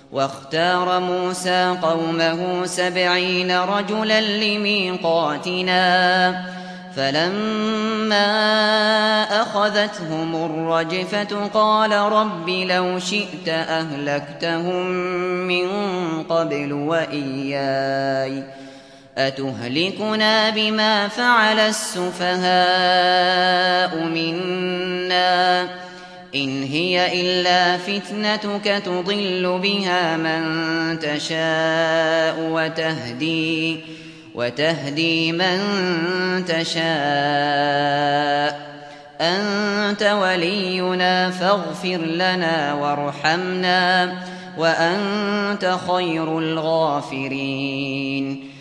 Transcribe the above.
واختار موسى قومه 70 رجلا لميقاتنا فلما أخذتهم الرجفة قال رب لو شئت أهلكتهم من قبل وإياي أتهلكنا بما فعل السفهاء منا إن هي إلا فتنتك تضل بها من تشاء وتهدي من تشاء أنت ولينا فاغفر لنا وارحمنا وأنت خير الغافرين